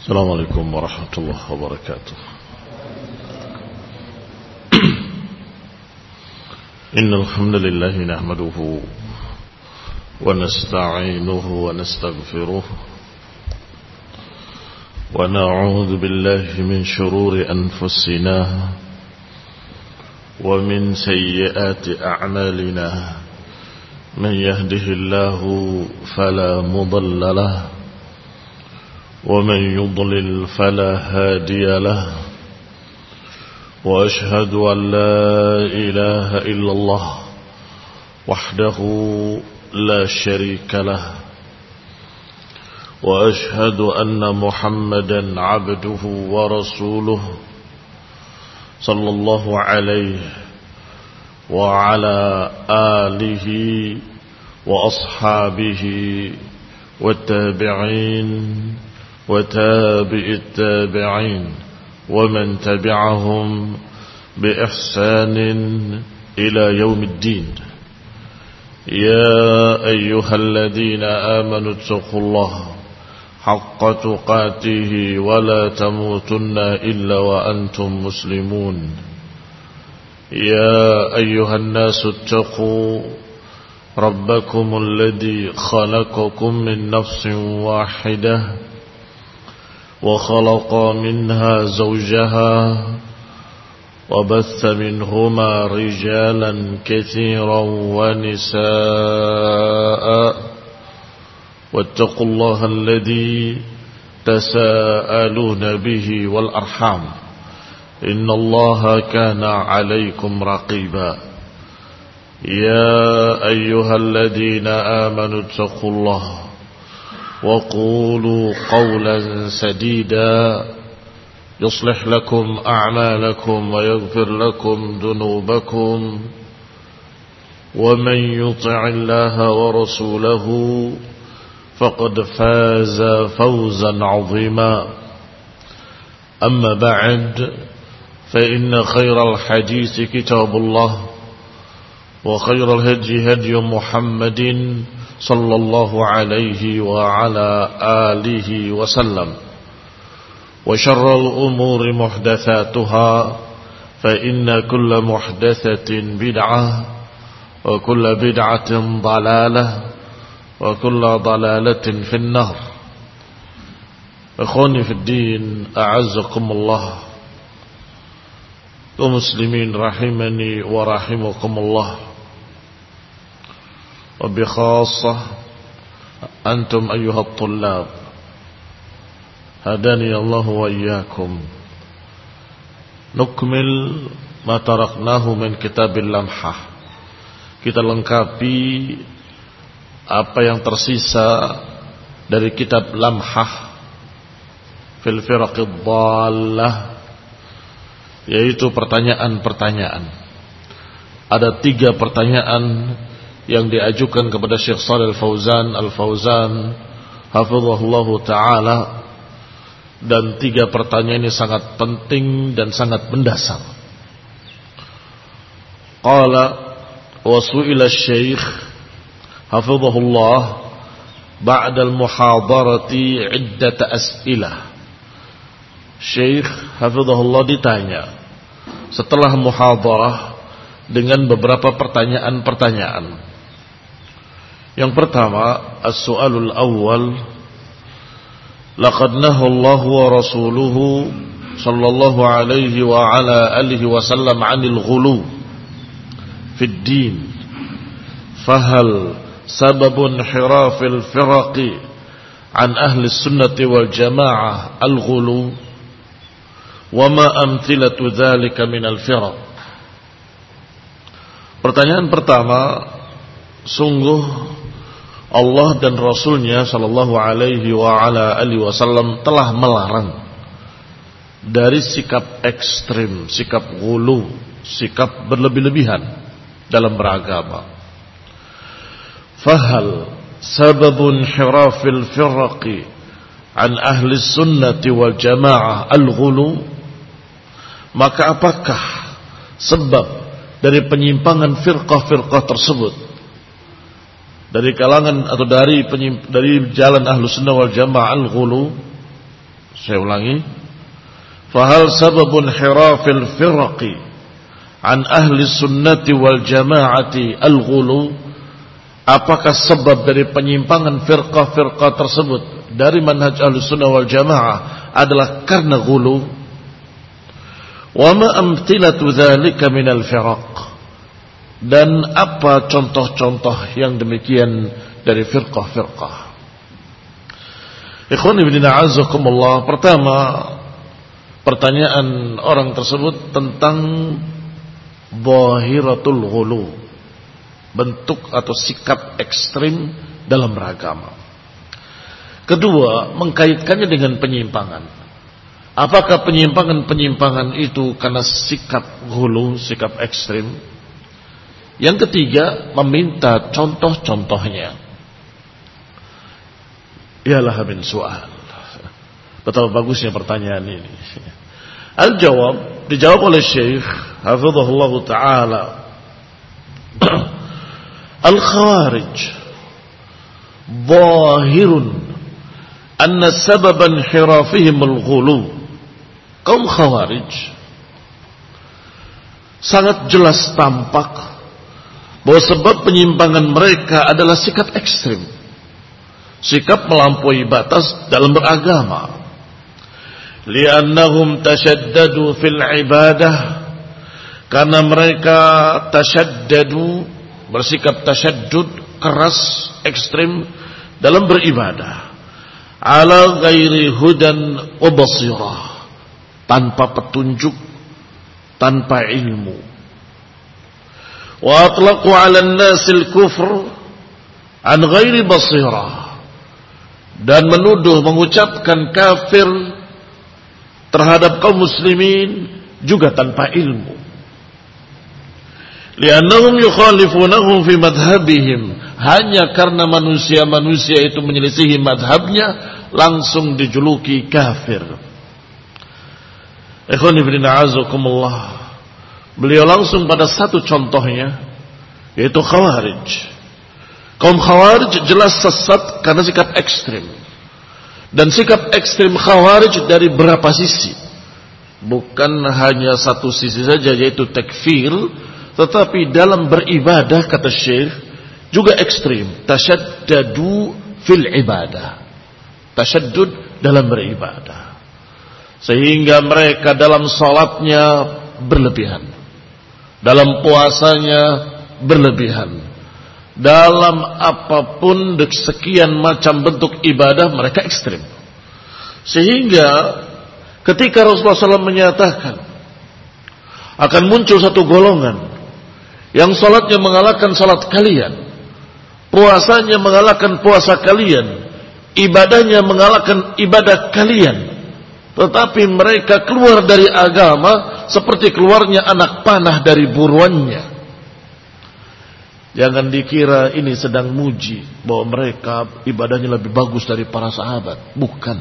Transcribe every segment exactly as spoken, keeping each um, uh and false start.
السلام عليكم ورحمة الله وبركاته. إن الحمد لله نحمده ونستعينه ونستغفره ونعوذ بالله من شرور أنفسنا ومن سيئات أعمالنا. من يهده الله فلا مضل له ومن يضلل فلا هادي له. وأشهد أن لا إله إلا الله وحده لا شريك له. وأشهد أن محمدا عبده ورسوله صلى الله عليه وعلى آله وأصحابه والتابعين وتابع التابعين ومن تبعهم بإحسان إلى يوم الدين. يا أيها الذين آمنوا اتقوا الله حق تقاته ولا تموتن إلا وأنتم مسلمون. يا أيها الناس اتقوا ربكم الذي خلقكم من نفس واحدة وخلق منها زوجها وبث منهما رجالا كثيرا ونساء. واتقوا الله الذي تساءلون به والأرحام إن الله كان عليكم رقيبا. يا أيها الذين آمنوا اتقوا الله وقولوا قولا سديدا يصلح لكم أعمالكم ويغفر لكم ذنوبكم. ومن يطع الله ورسوله فقد فاز فوزا عظيما. أما بعد فإن خير الحديث كتاب الله وخير الهدي هدي محمد صلى الله عليه وعلى آله وسلم. وشر الأمور محدثاتها فإن كل محدثة بدعة وكل بدعة ضلالة وكل ضلالة في النار. إخواني في الدين أعزكم الله ومسلمين رحمني ورحمكم الله. وبخاصة أنتم أيها الطلاب هداني الله وإياكم. نكمل ما تركناه من كتاب اللمحة. Kita lengkapi apa yang tersisa dari kitab Lamhah fil firaqid dhallah, yaitu pertanyaan-pertanyaan. Ada tiga pertanyaan yang diajukan kepada Syekh Shalih Al-Fauzan Al-Fauzan hafizahullahu ta'ala, dan tiga pertanyaan ini sangat penting dan sangat mendasar. Qala wa su'ila Syekh hafizahullah ba'da al-muhadarati 'iddata as'ilah. Syekh hafizahullah ditanya setelah muhadarah dengan beberapa pertanyaan-pertanyaan. Yang pertama, as-su'alul awwal, laqad nahallahu wa rasuluhu sallallahu alaihi wa ala alihi wa sallam 'anil ghulu fid din, fahal sababun hirafil firaqi an ahli sunnati wal jamaah al-ghulu wa ma amthilatu dzalika minal firaq. Pertanyaan pertama, sungguh Allah dan Rasulnya sallallahu alaihi wa ala alihi wasallam telah melarang dari sikap ekstrim, sikap ghulu, sikap berlebih-lebihan dalam beragama. Fahal sababun hirafil firaqi an ahli sunnati wal jamaah al-ghulu, maka apakah sebab dari penyimpangan firqah-firqah tersebut dari kalangan atau dari penyimp- dari jalan Ahlus Sunnah wal Jamaah al-ghulu, Saya ulangi. Fahal sababun hirafil firqi an ahli sunnati wal jama'ati al-ghulu? Apakah sebab dari penyimpangan firqah-firqah tersebut dari manhaj ahli sunnah wal jamaah adalah karena ghulu? Wa ma amthilatu dzalika minal firaq? Dan apa contoh-contoh yang demikian dari firqah-firqah? Ikhwan ibn a'azakumullah. Pertama, pertanyaan orang tersebut tentang zahiratul ghulu, bentuk atau sikap ekstrim dalam beragama. Kedua, mengkaitkannya dengan penyimpangan. Apakah penyimpangan-penyimpangan itu karena sikap ghulu, sikap ekstrim? Yang ketiga, meminta contoh-contohnya. Ialah min soal. Betapa bagusnya pertanyaan ini. Al-jawab dijawab oleh Syekh hafizahullah taala. Al-khawarij zahirun anna sababan hirafihim al-ghulu. Kaum khawarij sangat jelas tampak bahwa sebab penyimpangan mereka adalah sikap ekstrim, sikap melampaui batas dalam beragama. Li'annahum tashaddadu fil ibadah, karena mereka tashaddadu, bersikap tashaddud, keras, ekstrim dalam beribadah. Ala ghairi hudan wa basirah, tanpa petunjuk, tanpa ilmu. Wa atlaqu 'ala an-nasil kufr an ghairi basirah, dan menuduh, mengucapkan kafir terhadap kaum muslimin juga tanpa ilmu. Li'annahum yukhalifunahum fi madhhabihim, hanya karena manusia-manusia itu menyelisihi madhabnya langsung dijuluki kafir. Ikhwan ibn a'azakumullah. Beliau langsung pada satu contohnya, yaitu khawarij. Kaum khawarij jelas sesat karena sikap ekstrim. Dan sikap ekstrim khawarij dari berapa sisi? Bukan hanya satu sisi saja, yaitu takfir, tetapi dalam beribadah, kata Syekh, juga ekstrim. Tashaddadu fil ibadah, tashaddud dalam beribadah, sehingga mereka dalam salatnya berlebihan, dalam puasanya berlebihan, dalam apapun sekian macam bentuk ibadah mereka ekstrim. Sehingga ketika Rasulullah shallallahu alaihi wasallam menyatakan akan muncul satu golongan yang salatnya mengalahkan salat kalian, puasanya mengalahkan puasa kalian, ibadahnya mengalahkan ibadah kalian, tetapi mereka keluar dari agama seperti keluarnya anak panah dari buruannya. Jangan dikira ini sedang muji bahwa mereka ibadahnya lebih bagus dari para sahabat. Bukan.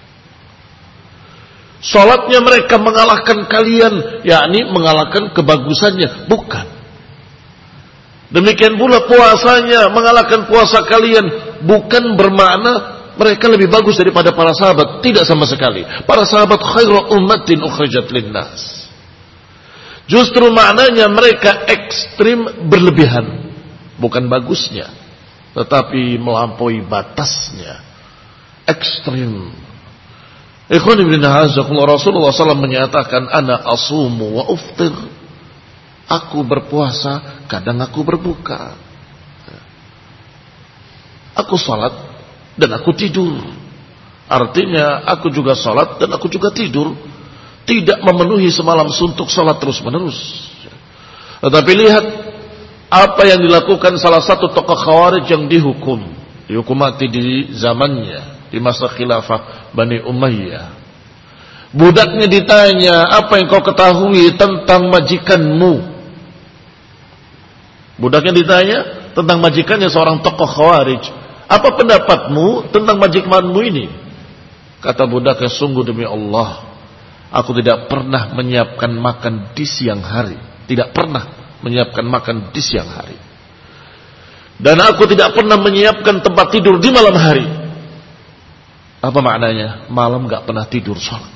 Salatnya mereka mengalahkan kalian, yakni mengalahkan kebagusannya. Bukan. Demikian pula puasanya mengalahkan puasa kalian. Bukan bermakna mereka lebih bagus daripada para sahabat. Tidak sama sekali. Para sahabat khairu ummatin ukhrijat linnas. Justru maknanya mereka ekstrim berlebihan. Bukan bagusnya, tetapi melampaui batasnya, ekstrim. Ikhwan ibn a'azakumullah. Rasulullah shallallahu alaihi wasallam menyatakan, ana asumu wa uftir. Aku berpuasa, kadang aku berbuka. Aku salat dan aku tidur. Artinya aku juga salat dan aku juga tidur. Tidak memenuhi semalam suntuk salat terus menerus. Tetapi lihat apa yang dilakukan salah satu tokoh khawarij yang dihukum, dihukum mati di zamannya, di masa khilafah Bani Umayyah. Budaknya ditanya, apa yang kau ketahui tentang majikanmu? Budaknya ditanya tentang majikannya seorang tokoh khawarij. Apa pendapatmu tentang majikanmu ini? Kata budaknya, sungguh demi Allah, aku tidak pernah menyiapkan makan di siang hari. Tidak pernah menyiapkan makan di siang hari. Dan aku tidak pernah menyiapkan tempat tidur di malam hari. Apa maknanya? Malam gak pernah tidur sholat.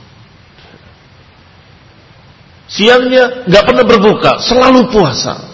Siangnya gak pernah berbuka, selalu puasa.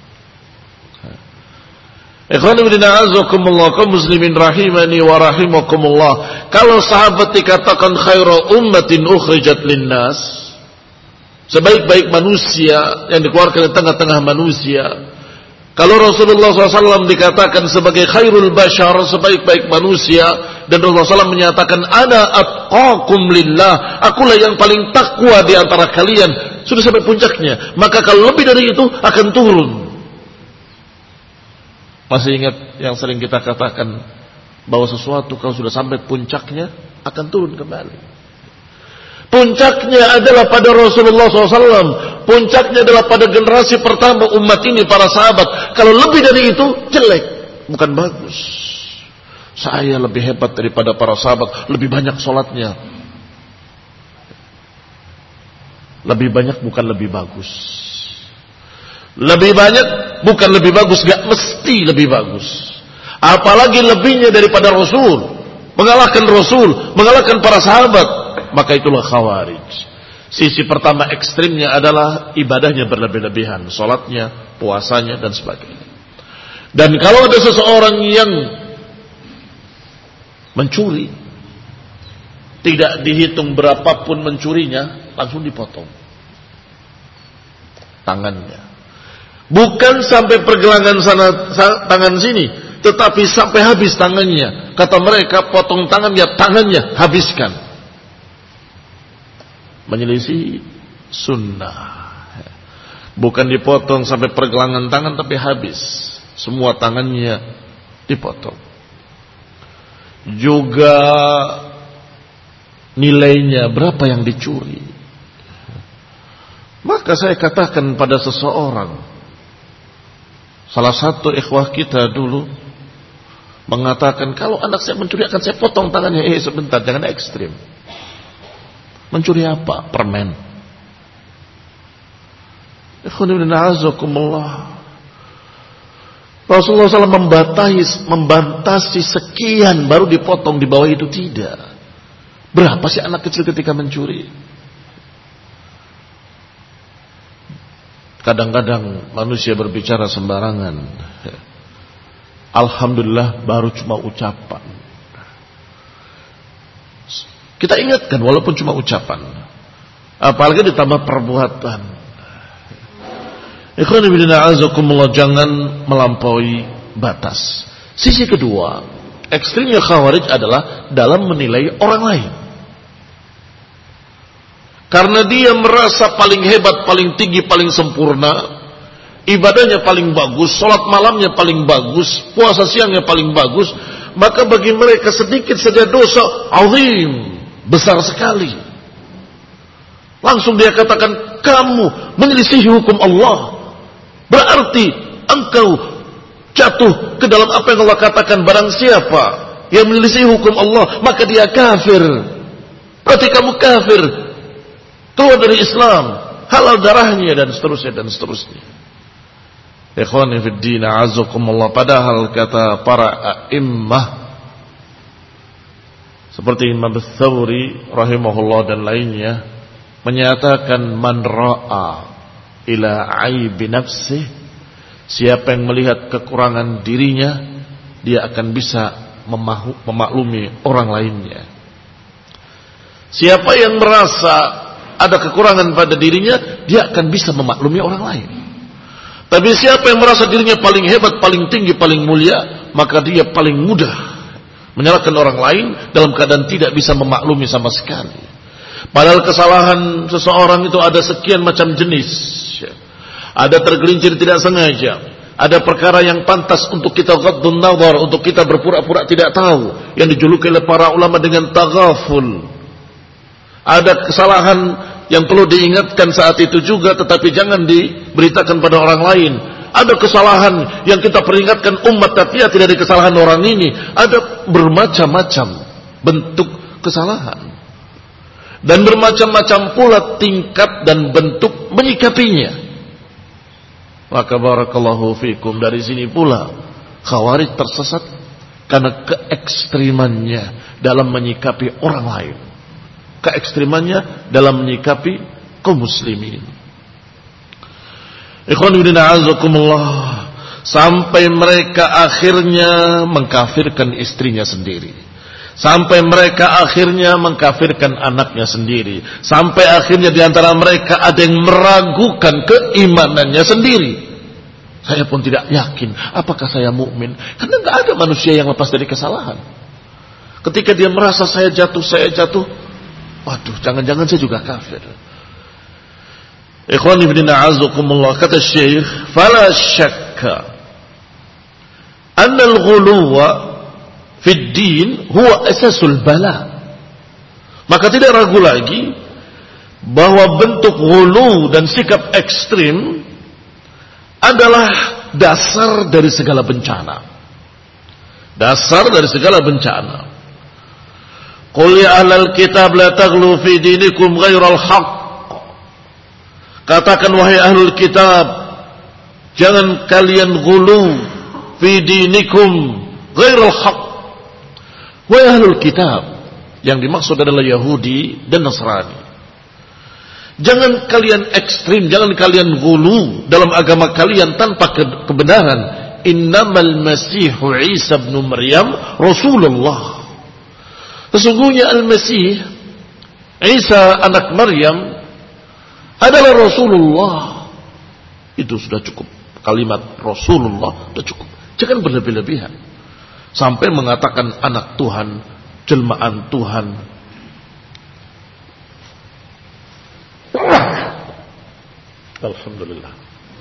Ikhwan fillah a'azzakumullah, kaum muslimin rahimani wa rahimakumullah. Kalau sahabat dikatakan khairu ummatin ukhrijat linnas, sebaik-baik manusia yang dikeluarkan di tengah-tengah manusia. Kalau Rasulullah shallallahu alaihi wasallam dikatakan sebagai khairul bashar, sebaik-baik manusia, dan Rasulullah shallallahu alaihi wasallam menyatakan ana atqakum lillah, akulah yang paling takwa di antara kalian, sudah sampai puncaknya, maka kalau lebih dari itu akan turun. Masih ingat yang sering kita katakan bahwa sesuatu kalau sudah sampai puncaknya akan turun kembali. Puncaknya adalah pada Rasulullah shallallahu alaihi wasallam. Puncaknya adalah pada generasi pertama umat ini, para sahabat. Kalau lebih dari itu jelek, bukan bagus. Saya lebih hebat daripada para sahabat, lebih banyak sholatnya. Lebih banyak bukan lebih bagus. Lebih banyak bukan lebih bagus, gak mesti lebih bagus. Apalagi lebihnya daripada Rasul, mengalahkan Rasul, mengalahkan para sahabat, maka itulah khawarij. Sisi pertama ekstrimnya adalah ibadahnya berlebih-lebihan, sholatnya, puasanya dan sebagainya. Dan kalau ada seseorang yang mencuri, tidak dihitung berapapun mencurinya, langsung dipotong tangannya. Bukan sampai pergelangan sana tangan sini, tetapi sampai habis tangannya. Kata mereka, potong tangan ya tangannya habiskan. Menyelisih sunnah. Bukan dipotong sampai pergelangan tangan, tapi habis. Semua tangannya dipotong. Juga nilainya berapa yang dicuri. Maka saya katakan pada seseorang, salah satu ikhwah kita dulu mengatakan, kalau anak saya mencuri akan saya potong tangannya. Eh sebentar, jangan ekstrim. Mencuri apa? Permen. Rasulullah shallallahu alaihi wasallam membatasi, membatasi sekian baru dipotong, di bawah itu tidak. Berapa sih anak kecil ketika mencuri? Kadang-kadang manusia berbicara sembarangan. Alhamdulillah baru cuma ucapan. Kita ingatkan walaupun cuma ucapan. Apalagi ditambah perbuatan. Ikhwan fillah a'azzakumullah, jangan melampaui batas. Sisi kedua, ekstrimnya khawarij adalah dalam menilai orang lain. Karena dia merasa paling hebat, paling tinggi, paling sempurna, ibadahnya paling bagus, sholat malamnya paling bagus, puasa siangnya paling bagus, maka bagi mereka sedikit saja dosa azim, besar sekali. Langsung dia katakan, kamu menyelisih hukum Allah, berarti engkau jatuh ke dalam apa yang Allah katakan. Barang siapa yang menyelisih hukum Allah, maka dia kafir. Berarti kamu kafir, keluar dari Islam, halal darahnya, dan seterusnya dan seterusnya. Ikhwani fid din, a'azzakumullah. Padahal kata para a'immah seperti Imam Ats-Tsauri rahimahullah dan lainnya menyatakan, man ra'a ila aibi nafsih, siapa yang melihat kekurangan dirinya, dia akan bisa memaklumi orang lainnya. Siapa yang merasa ada kekurangan pada dirinya, dia akan bisa memaklumi orang lain. Tapi siapa yang merasa dirinya paling hebat, paling tinggi, paling mulia, maka dia paling mudah menyalahkan orang lain dalam keadaan tidak bisa memaklumi sama sekali. Padahal kesalahan seseorang itu ada sekian macam jenis. Ada tergelincir tidak sengaja, ada perkara yang pantas untuk kita ghaddun nazar, untuk kita berpura-pura tidak tahu, yang dijuluki oleh para ulama dengan taghaful. Ada kesalahan yang perlu diingatkan saat itu juga, tetapi jangan diberitakan pada orang lain. Ada kesalahan yang kita peringatkan umat, tapi ya tidak ada kesalahan orang ini. Ada bermacam-macam bentuk kesalahan, dan bermacam-macam pula tingkat dan bentuk menyikapinya. Maka barakallahu fikum, dari sini pula khawarij tersesat karena keekstrimannya dalam menyikapi orang lain, keekstrimannya dalam menyikapi kaum muslimin. Ikhwan fillah azakumullah, sampai mereka akhirnya mengkafirkan istrinya sendiri, sampai mereka akhirnya mengkafirkan anaknya sendiri, sampai akhirnya di antara mereka ada yang meragukan keimanannya sendiri. Saya pun tidak yakin apakah saya mukmin, karena nggak ada manusia yang lepas dari kesalahan. Ketika dia merasa saya jatuh, saya jatuh, waduh, jangan-jangan saya juga kafir. Ikhwani fillah a'azakumullah, kata Syekh, fala syakka anna al-ghuluwa fi ad-din huwa asasul bala. Maka tidak ragu lagi bahwa bentuk ghulu dan sikap ekstrim adalah dasar dari segala bencana. Dasar dari segala bencana. Qul ya ahlal kitab la taghlu fi dinikum ghairal haqq. Katakan wahai ahlul kitab, jangan kalian ghulu fi dinikum ghairal haqq. Wahai ahlul kitab, yang dimaksud adalah Yahudi dan Nasrani. Jangan kalian ekstrim, jangan kalian ghulu dalam agama kalian tanpa kebenaran. Innamal masihu Isa bin Maryam Rasulullah. Sesungguhnya Al-Masih Isa anak Maryam adalah Rasulullah. Itu sudah cukup. Kalimat Rasulullah sudah cukup. Jangan berlebih-lebihan sampai mengatakan anak Tuhan, jelmaan Tuhan. Alhamdulillah.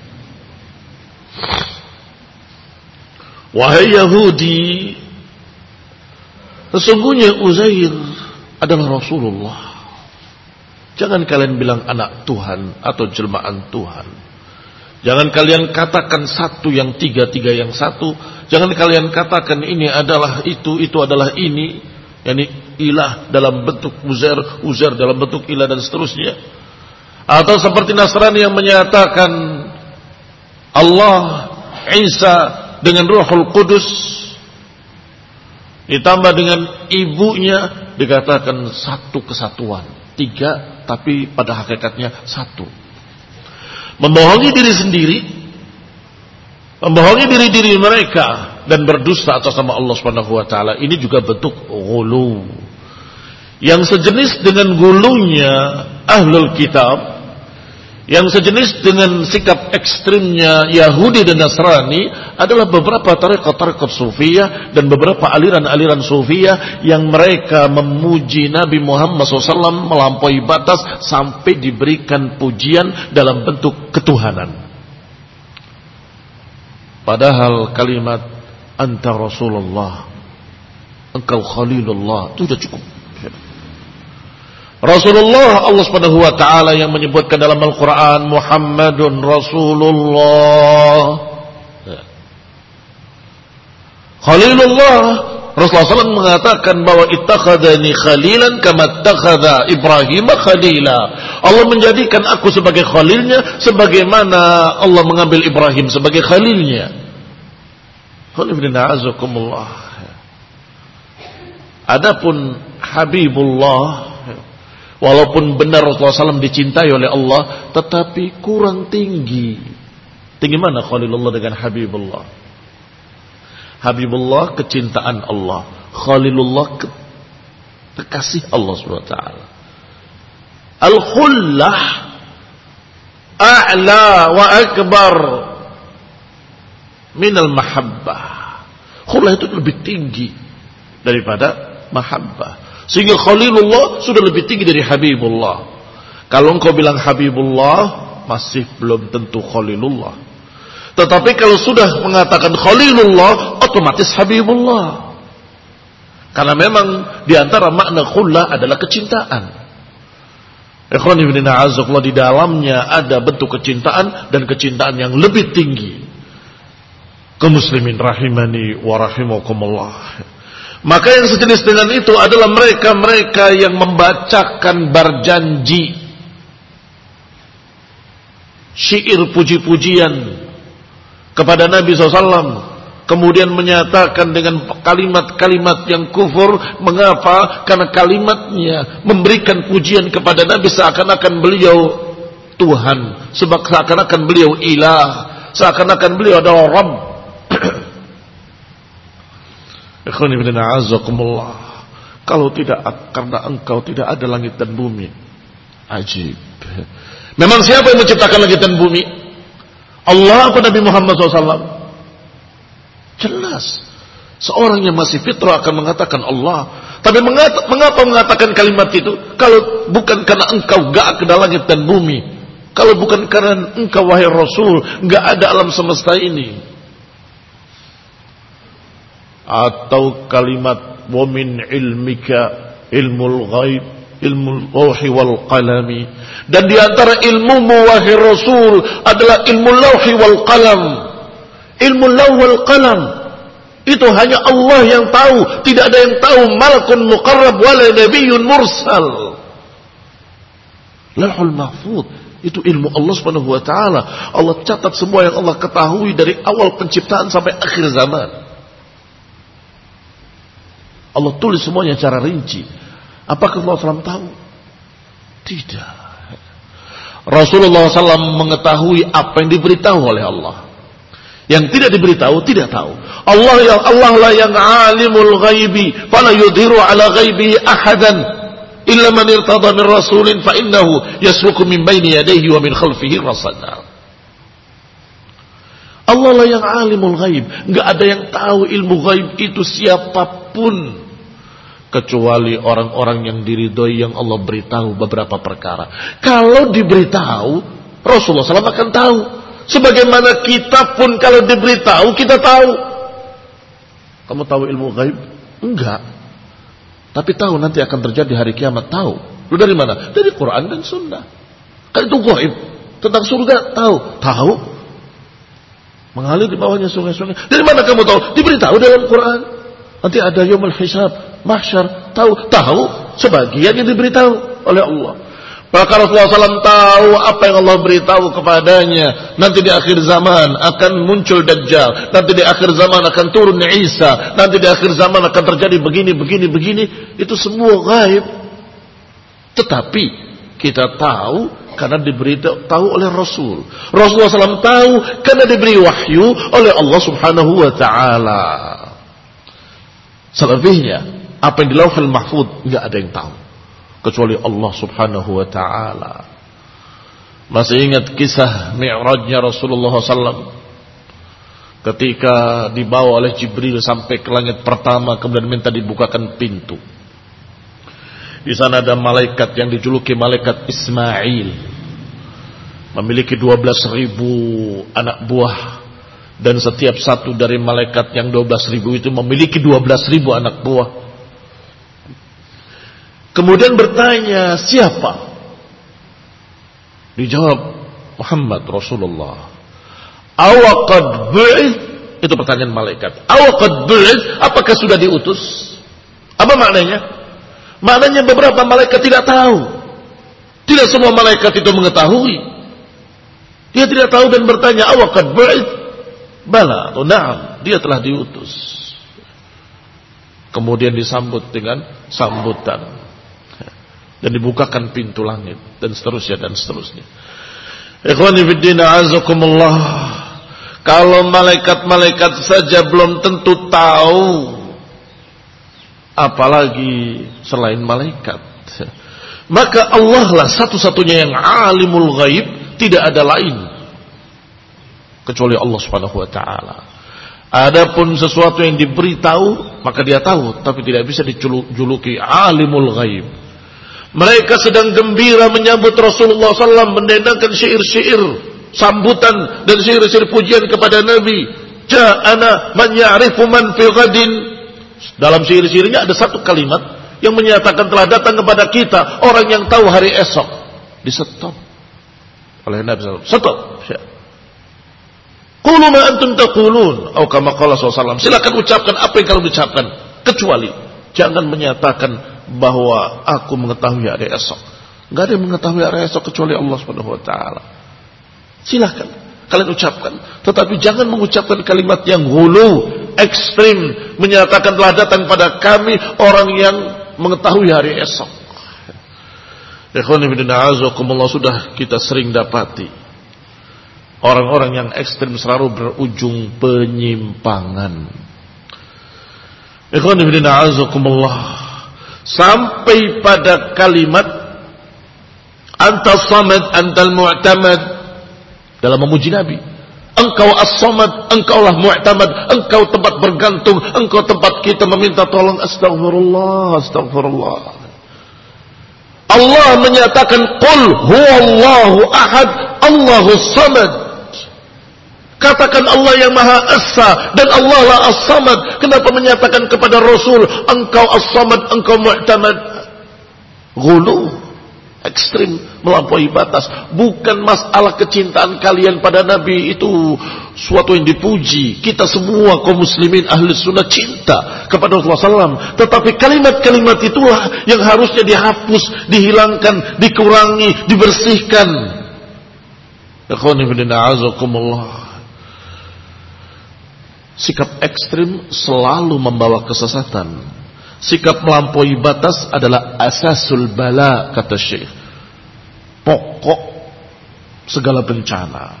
Wahai Yahudi, sesungguhnya Uzair adalah Rasulullah. Jangan kalian bilang anak Tuhan atau jelmaan Tuhan. Jangan kalian katakan satu yang tiga, tiga yang satu. Jangan kalian katakan ini adalah itu, itu adalah ini. Yani ilah dalam bentuk Uzair, Uzair dalam bentuk ilah dan seterusnya. Atau seperti Nasrani yang menyatakan Allah, Isa dengan Ruhul Qudus, ditambah dengan ibunya, dikatakan satu kesatuan. Tiga, tapi pada hakikatnya satu. Membohongi diri sendiri, membohongi diri-diri mereka, dan berdusta atas nama Allah Subhanahu wa taala. Ini juga bentuk ghulu. Yang sejenis dengan ghulunya ahlul kitab, yang sejenis dengan sikap ekstrimnya Yahudi dan Nasrani adalah beberapa tarekat-tarekat Sufiyah dan beberapa aliran-aliran Sufiyah yang mereka memuji Nabi Muhammad shallallahu alaihi wasallam melampaui batas sampai diberikan pujian dalam bentuk ketuhanan. Padahal kalimat anta Rasulullah, engkau Khalilullah, itu sudah cukup. Rasulullah, Allah Subhanahu wa taala yang menyebutkan dalam Al-Qur'an Muhammadun Rasulullah. Khalilullah, Rasulullah shallallahu alaihi wasallam mengatakan bahwa ittakhadhani khalilan kama ittakhadha Ibrahim khalila. Allah menjadikan aku sebagai khalilnya sebagaimana Allah mengambil Ibrahim sebagai khalilnya. Alhamdulillah azakumullah. Adapun Habibullah, walaupun benar Rasulullah shallallahu alaihi wasallam dicintai oleh Allah, tetapi kurang tinggi. Tinggi mana Khalilullah dengan Habibullah? Habibullah kecintaan Allah, Khalilullah ke kekasih Allah subhanahu wa taala. Al-khullah a'la wa akbar minal mahabbah. Khullah itu lebih tinggi daripada mahabbah. Sehingga Khalilullah sudah lebih tinggi dari Habibullah. Kalau engkau bilang Habibullah, masih belum tentu Khalilullah. Tetapi kalau sudah mengatakan Khalilullah, otomatis Habibullah. Karena memang diantara makna khullah adalah kecintaan. Ikhwan ibn a'azakullah, di dalamnya ada bentuk kecintaan dan kecintaan yang lebih tinggi. Kaum muslimin rahimani wa rahimakumullah. Maka yang sejenis dengan itu adalah mereka-mereka yang membacakan berjanji, syair puji-pujian kepada Nabi shallallahu alaihi wasallam, kemudian menyatakan dengan kalimat-kalimat yang kufur. Mengapa? Karena kalimatnya memberikan pujian kepada Nabi seakan-akan beliau Tuhan, seakan-akan beliau ilah, seakan-akan beliau adalah Rabb. Ikhwan ibn a'azakumullah. Kalau tidak, karena engkau tidak ada langit dan bumi. Ajib. Memang siapa yang menciptakan langit dan bumi? Allah atau Nabi Muhammad shallallahu alaihi wasallam? Jelas. Seorang yang masih fitrah akan mengatakan Allah. Tapi mengata, mengapa mengatakan kalimat itu? Kalau bukan karena engkau gak ada langit dan bumi. Kalau bukan karena engkau wahai Rasul, gak ada alam semesta ini. Atau kalimat wa min ilmika ilmul ghaib ilmul lawhi wal qalami, dan di antara ilmumu wahai Rasul adalah ilmu lawhi wal qalam. Ilmu lawhi wal qalam itu hanya Allah yang tahu, tidak ada yang tahu, malakun muqarrab wala nabiyyun mursal. Lauhul mahfuz itu ilmu Allah Subhanahu wa taala. Allah catat semua yang Allah ketahui dari awal penciptaan sampai akhir zaman. Allah tulis semuanya secara rinci. Apakah Allah shallallahu alaihi wasallam tahu? Tidak. Rasulullah shallallahu alaihi wasallam mengetahui apa yang diberitahu oleh Allah. Yang tidak diberitahu tidak tahu. Allah yang Allah lah yang alimul ghaibi, fala yudhiru ala ghaibihi ahadan illa man irtada min rasulin fa innahu yasluku min baini yadayhi wa min khalfihi rasada. Allah lah yang alimul ghaib. Enggak ada yang tahu ilmu ghaib itu siapapun kecuali orang-orang yang diridhoi, yang Allah beritahu beberapa perkara. Kalau diberitahu, Rasulullah shallallahu alaihi wasallam akan tahu. Sebagaimana kita pun kalau diberitahu kita tahu. Kamu tahu ilmu ghaib? Enggak. Tapi tahu nanti akan terjadi hari kiamat, tahu. Lu dari mana? Dari Quran dan Sunnah. Kan itu ghaib. Tentang surga tahu, tahu. Mengalir di bawahnya sungai-sungai. Dari mana kamu tahu? Diberitahu dalam Quran. Nanti ada yaumul hisab, mahsyar, tahu, tahu sebagian yang diberitahu oleh Allah. Maka Rasulullah shallallahu alaihi wasallam tahu apa yang Allah beritahu kepadanya. Nanti di akhir zaman akan muncul Dajjal. Nanti di akhir zaman akan turun Isa. Nanti di akhir zaman akan terjadi begini, begini, begini. Itu semua gaib. Tetapi kita tahu karena diberitahu oleh Rasul. Rasulullah shallallahu alaihi wasallam tahu karena diberi wahyu oleh Allah Subhanahu wa taala. Selebihnya apa yang di Lauhul Mahfuz enggak ada yang tahu kecuali Allah Subhanahu wa taala. Masih ingat kisah Mi'rajnya Rasulullah shallallahu alaihi wasallam ketika dibawa oleh Jibril sampai ke langit pertama, kemudian minta dibukakan pintu. Di sana ada malaikat yang dijuluki malaikat Ismail, memiliki dua belas ribu anak buah, dan setiap satu dari malaikat yang dua belas ribu itu memiliki dua belas ribu anak buah. Kemudian bertanya, siapa? Dijawab, Muhammad Rasulullah. Awaqad bu'ith? Itu pertanyaan malaikat. Awaqad bu'ith? Apakah sudah diutus? Apa maknanya? Maknanya beberapa malaikat tidak tahu. Tidak semua malaikat itu mengetahui. Dia tidak tahu dan bertanya, awaqad bu'ith? Bala atau na'am, dia telah diutus. Kemudian disambut dengan sambutan dan dibukakan pintu langit dan seterusnya dan seterusnya. Ikhwani fiddin a'azakumullah. Kalau malaikat-malaikat saja belum tentu tahu, apalagi selain malaikat. Maka Allah lah satu-satunya yang alimul ghaib, tidak ada lain kecuali Allah Subhanahu wa taala. Adapun sesuatu yang diberitahu, maka dia tahu, tapi tidak bisa dijuluki alimul ghaib. Mereka sedang gembira menyambut Rasulullah shallallahu alaihi wasallam, mendendangkan syair-syair sambutan dan syair-syair pujian kepada Nabi. Ja'ana man ya'rifu man fi ghadin. Dalam syair-syairnya ada satu kalimat yang menyatakan telah datang kepada kita orang yang tahu hari esok. Di stop oleh Nabi shallallahu alaihi wasallam. Stop. Qulu ma antum taqulun, atau kama qala sallallahu alaihi wasallam. Silakan ucapkan apa yang kalian ucapkan, kecuali jangan menyatakan bahwa aku mengetahui hari esok. Enggak ada yang mengetahui hari esok kecuali Allah Subhanahu wa taala. Silakan. kalian ucapkan. Tetapi jangan mengucapkan kalimat yang ghulu, ekstrim, menyatakan telah datang pada kami orang yang mengetahui hari esok. Ikhwan fillah azakumullah, sudah kita sering dapati orang-orang yang ekstrim selalu berujung penyimpangan. Ikhwan fillah azakumullah, sampai pada kalimat anta samad antal mu'tamad dalam memuji Nabi. Engkau as-samad, engkaulah mu'tamad, engkau tempat bergantung, engkau tempat kita meminta tolong. Astagfirullah, astagfirullah. Allah menyatakan qul huwallahu ahad, Allahus samad. Katakan Allah yang Maha Esa dan Allah lah As-Samad. Kenapa menyatakan kepada Rasul engkau As-Samad, engkau mu'tamad? Ghulu, ekstrim, melampaui batas. Bukan masalah kecintaan kalian pada Nabi itu suatu yang dipuji. Kita semua kaum muslimin ahli sunnah cinta kepada Rasulullah sallallahu alaihi wasallam. Tetapi kalimat-kalimat itulah yang harusnya dihapus, dihilangkan, dikurangi, dibersihkan. Ikhwani fillah azakumullah. Sikap ekstrim selalu membawa kesesatan. Sikap melampaui batas adalah asasul bala, kata Syekh, pokok segala bencana.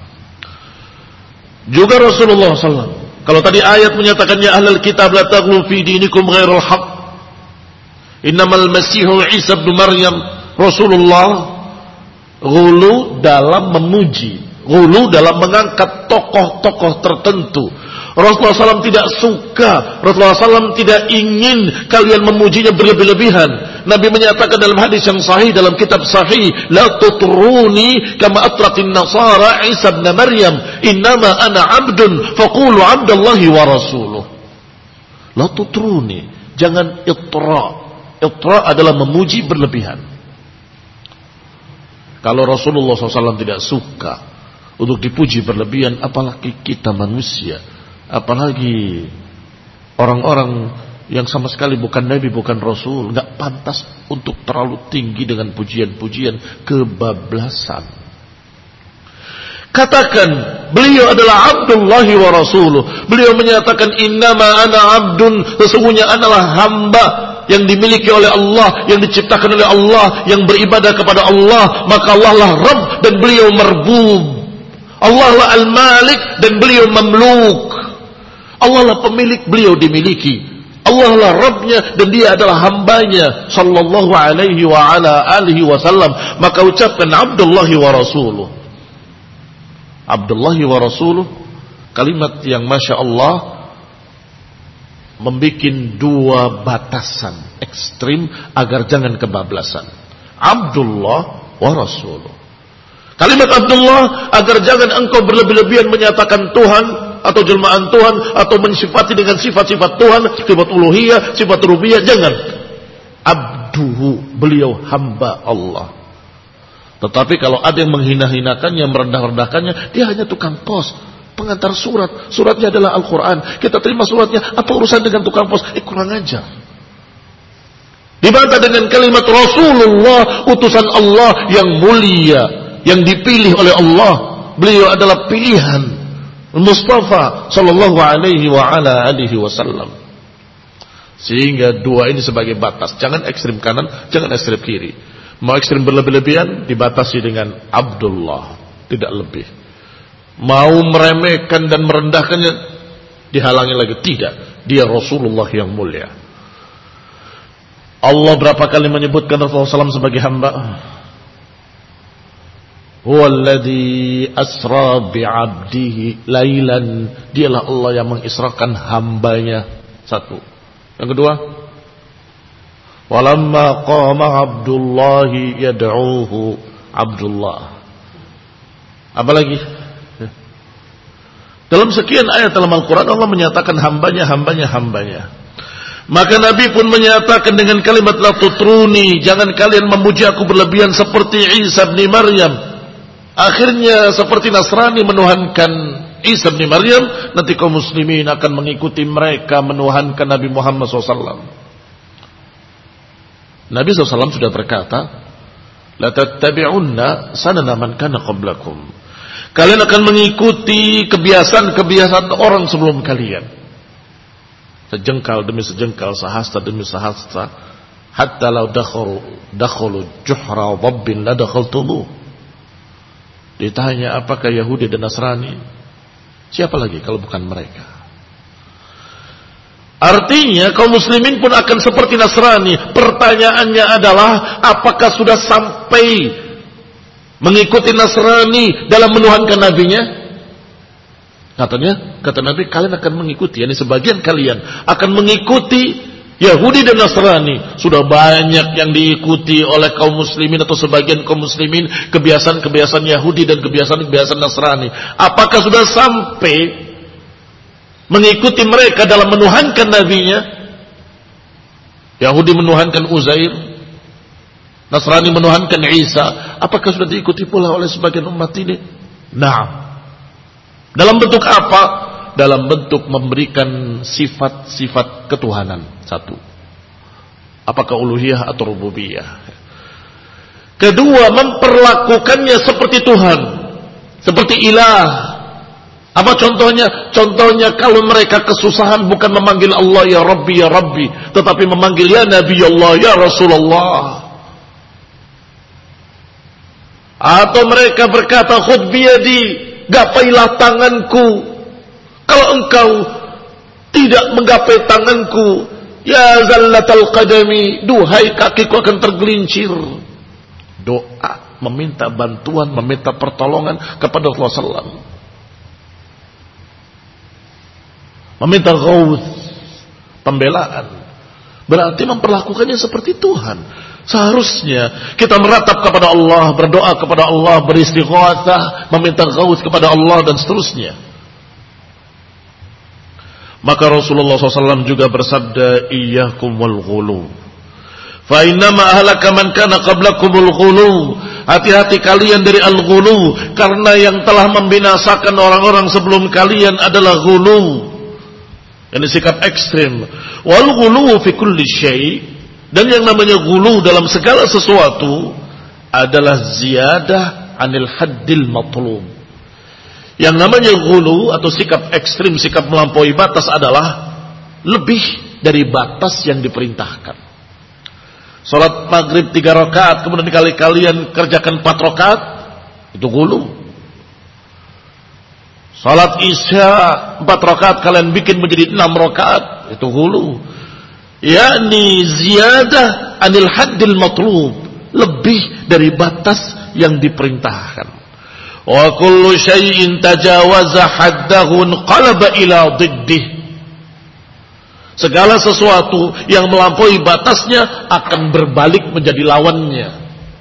Juga Rasulullah sallallahu alaihi wasallam, kalau tadi ayat menyatakan ya ahlal kitab la taghlu fi dinikum ghairal haqq, innamal masihu Isa bin Maryam, Rasulullah ghulu dalam memuji, ghulu dalam mengangkat tokoh-tokoh tertentu. Rasulullah sallallahu alaihi wasallam tidak suka, Rasulullah sallallahu alaihi wasallam tidak ingin kalian memujinya berlebih-lebihan. Nabi menyatakan dalam hadis yang sahih, dalam kitab sahih, la tutruni kama atratin nasara Isa bin Maryam, innama ana abdun faqulu abdallahi wa rasuluh. La tutruni, jangan itra. Itra adalah memuji berlebihan. Kalau Rasulullah sallallahu alaihi wasallam tidak suka untuk dipuji berlebihan, apalagi kita manusia, apalagi orang-orang yang sama sekali bukan Nabi, bukan Rasul, nggak pantas untuk terlalu tinggi dengan pujian-pujian kebablasan. Katakan beliau adalah Abdullahi wa Rasuluh. Beliau menyatakan innama ana abdun, sesungguhnya adalah hamba yang dimiliki oleh Allah, yang diciptakan oleh Allah, yang beribadah kepada Allah. Maka Allah lah Rabb dan beliau marbub. Allah lah Al-Malik dan beliau mamluk. Allah lah pemilik, beliau dimiliki. Allah lah Rabbnya dan dia adalah hambanya sallallahu alaihi wa ala alihi wasallam. Maka ucapkan Abdullahi wa Rasuluh. Abdullahi wa Rasuluh, kalimat yang Masya Allah membikin dua batasan ekstrim agar jangan kebablasan. Abdullah wa Rasuluh. Kalimat Abdullah agar jangan engkau berlebih-lebihan menyatakan Tuhan atau jelmaan Tuhan atau mensifati dengan sifat-sifat Tuhan, sifat uluhiyah, sifat rububiyah, jangan. Abduhu, beliau hamba Allah. Tetapi kalau ada yang menghina-hinakannya, merendah-rendahkannya, dia hanya tukang pos, pengantar surat. Suratnya adalah Al-Quran. Kita terima suratnya, apa urusan dengan tukang pos? Eh, kurang ajar. Dibantah dengan kalimat Rasulullah, utusan Allah yang mulia, yang dipilih oleh Allah. Beliau adalah pilihan Mustafa sallallahu alaihi wa ala alihi wasallam. Sehingga dua ini sebagai batas. Jangan ekstrem kanan, jangan ekstrem kiri. Mau ekstrem berlebih-lebihan dibatasi dengan Abdullah, tidak lebih. Mau meremehkan dan merendahkannya dihalangi lagi, tidak. Dia Rasulullah yang mulia. Allah berapa kali menyebutkan Rasulullah sallallahu alaihi wasallam sebagai hamba? Huwallazi asra bi'abdihi lailan. Dialah Allah yang mengisrakan hambanya. Satu. Yang kedua, walamma qama Abdullahi yad'uhu Abdullah. Apa lagi? Dalam sekian ayat dalam Al-Quran Allah menyatakan hambanya, hambanya, hambanya. Maka Nabi pun menyatakan dengan kalimat la tutruni, jangan kalian memuji aku berlebihan seperti Isa bin Maryam. Akhirnya seperti Nasrani menuhankan Isa bin Maryam, nanti kaum muslimin akan mengikuti mereka menuhankan Nabi Muhammad shallallahu alaihi wasallam. Nabi shallallahu alaihi wasallam sudah berkata, la tattabi'unna sanana man kana qablakum. Kalian akan mengikuti kebiasaan-kebiasaan orang sebelum kalian. Sejengkal demi sejengkal, sehasta demi sehasta. Hatta law dakhalu dakhalu juhra dhabbin la dakhaltumuh. Ditanya apakah Yahudi dan Nasrani? Siapa lagi kalau bukan mereka? Artinya kaum muslimin pun akan seperti Nasrani. Pertanyaannya adalah apakah sudah sampai mengikuti Nasrani dalam menuhankan nabinya? Katanya, kata Nabi, kalian akan mengikuti, yakni sebagian kalian akan mengikuti Yahudi dan Nasrani. Sudah banyak yang diikuti oleh kaum muslimin atau sebagian kaum muslimin, kebiasaan-kebiasaan Yahudi dan kebiasaan-kebiasaan Nasrani. Apakah sudah sampai mengikuti mereka dalam menuhankan nabinya? Yahudi menuhankan Uzair, Nasrani menuhankan Isa. Apakah sudah diikuti pula oleh sebagian umat ini? Nah, dalam bentuk apa? Dalam bentuk memberikan sifat-sifat ketuhanan. Satu, apakah uluhiyah atau rububiyah. Kedua, memperlakukannya seperti Tuhan, seperti ilah. Apa contohnya? Contohnya kalau mereka kesusahan bukan memanggil Allah ya Rabbi ya Rabbi, tetapi memanggil ya Nabi Allah ya Rasulullah. Atau mereka berkata khudh biyadi, gapailah tanganku. Kalau engkau tidak menggapai tanganku, ya zallatal qadami, duhai kakiku akan tergelincir. Doa, meminta bantuan, meminta pertolongan kepada Rasulullah sallallahu alaihi wasallam. Meminta ghauth, pembelaan. Berarti memperlakukannya seperti Tuhan. Seharusnya kita meratap kepada Allah, berdoa kepada Allah, beristighatsah, meminta ghauth kepada Allah dan seterusnya. Maka Rasulullah shallallahu alaihi wasallam juga bersabda, iyyakum wal ghulu, fa innama ahlaka man kana qablakumul ghulu. Hati-hati kalian dari al-ghulu, karena yang telah membinasakan orang-orang sebelum kalian adalah ghulu. Ini sikap ekstrim. Wal ghulu fi kulli syai', dan yang namanya ghulu dalam segala sesuatu adalah ziyadah anil haddil matlub. Yang namanya ghulu atau sikap ekstrim, sikap melampaui batas adalah lebih dari batas yang diperintahkan. Salat maghrib tiga rakaat, kemudian kali kalian kerjakan empat rakaat, itu ghulu. Salat isya empat rakaat kalian bikin menjadi enam rakaat, itu ghulu. Yakni ziyadah anil haddil matlub, lebih dari batas yang diperintahkan. Wa kullu syai'in tajawaza haddahu qalaba ila diddih. Segala sesuatu yang melampaui batasnya akan berbalik menjadi lawannya.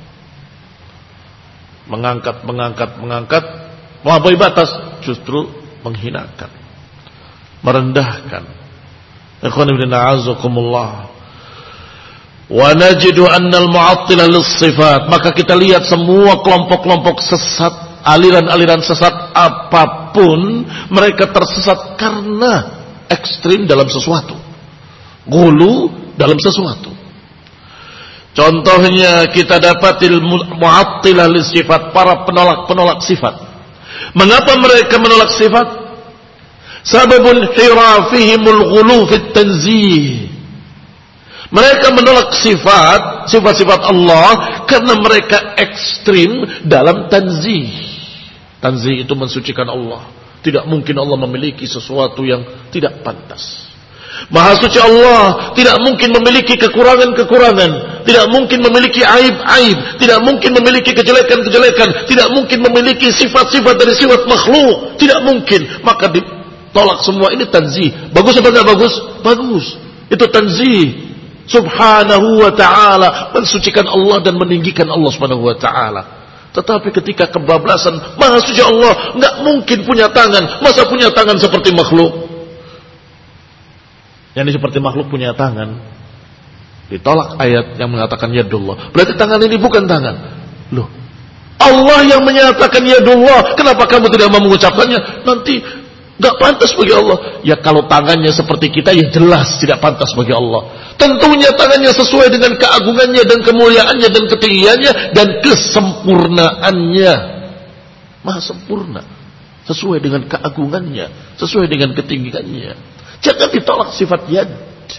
Mengangkat, mengangkat, mengangkat, melampaui batas justru menghinakan, merendahkan. Ikhwan ibn a'azakumullah. Wa najidu annal mu'attila lis-sifat. Maka kita lihat semua kelompok-kelompok sesat, aliran-aliran sesat apapun, mereka tersesat karena ekstrim dalam sesuatu, ghulu dalam sesuatu. Contohnya kita dapatil mu'attilah lis-sifat, para penolak-penolak sifat. Mengapa mereka menolak sifat? Sababun hirafihimul ghulu fit tanzih. Mereka menolak sifat, sifat-sifat Allah karena mereka ekstrim dalam tanzih. Tanzih itu mensucikan Allah. Tidak mungkin Allah memiliki sesuatu yang tidak pantas. Maha suci Allah tidak mungkin memiliki kekurangan-kekurangan, tidak mungkin memiliki aib-aib, tidak mungkin memiliki kejelekan-kejelekan, tidak mungkin memiliki sifat-sifat dari sifat makhluk, tidak mungkin. Maka ditolak semua. Ini tanzih. Bagus atau tidak bagus? Bagus. Itu tanzih. Subhanahu wa ta'ala, mensucikan Allah dan meninggikan Allah subhanahu wa ta'ala. Tetapi ketika kebablasan, Maha suci Allah enggak mungkin punya tangan. Masa punya tangan seperti makhluk? Yang seperti makhluk punya tangan. Ditolak ayat yang mengatakan yadullah. Berarti tangan ini bukan tangan. Loh, Allah yang menyatakan yadullah, kenapa kamu tidak mau mengucapkannya? Nanti enggak pantas bagi Allah. Ya kalau tangannya seperti kita, ya jelas tidak pantas bagi Allah. Tentunya tangannya sesuai dengan keagungannya dan kemuliaannya dan ketinggiannya dan kesempurnaannya. Maha sempurna, sesuai dengan keagungannya, sesuai dengan ketinggiannya. Jangan ditolak sifat yad.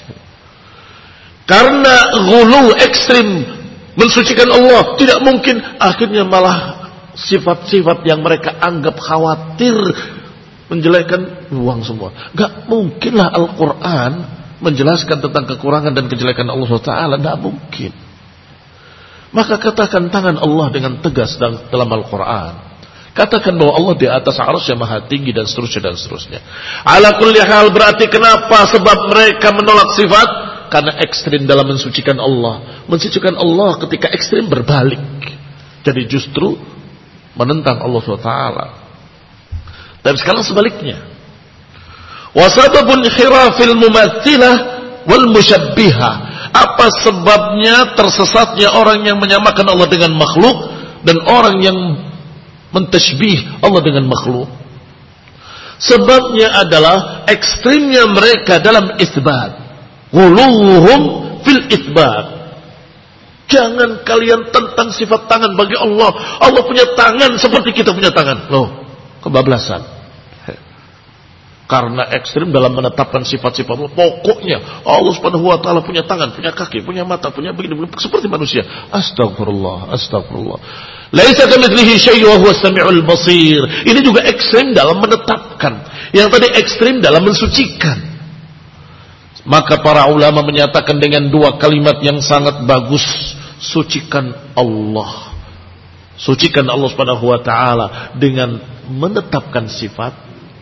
Karena ghulu ekstrim mensucikan Allah, tidak mungkin akhirnya malah sifat-sifat yang mereka anggap khawatir menjelekkan buang semua. Gak mungkinlah Al-Quran menjelaskan tentang kekurangan dan kejelekan Allah subhanahu wa taala. Gak mungkin. Maka katakan tangan Allah dengan tegas dalam Al-Quran. Katakan bahwa Allah di atas arsy yang maha tinggi dan seterusnya dan seterusnya. Ala kulli hal, berarti kenapa? Sebab mereka menolak sifat karena ekstrim dalam mensucikan Allah. Mensucikan Allah ketika ekstrim berbalik. Jadi justru menentang Allah subhanahu wa taala. Tapi sekarang sebaliknya. Wa sababun khirafil mumattsilah wal musyabbihah. Apa sebabnya tersesatnya orang yang menyamakan Allah dengan makhluk dan orang yang mentashbih Allah dengan makhluk? Sebabnya adalah ekstrimnya mereka dalam isbat. Ghuluhum fil isbat. Jangan kalian tentang sifat tangan bagi Allah. Allah punya tangan seperti kita punya tangan. Loh, kebablasan. Karena ekstrim dalam menetapkan sifat-sifat Allah. Pokoknya Allah subhanahu wa ta'ala punya tangan, punya kaki, punya mata, punya begini, begini seperti manusia. Astagfirullah, astagfirullah. Laisa kamitslihi syai'un wa huwas samiul basir. Ini juga ekstrim dalam menetapkan. Yang tadi ekstrim dalam mensucikan. Maka para ulama menyatakan dengan dua kalimat yang sangat bagus. Sucikan Allah. Sucikan Allah subhanahu wa ta'ala dengan menetapkan sifat.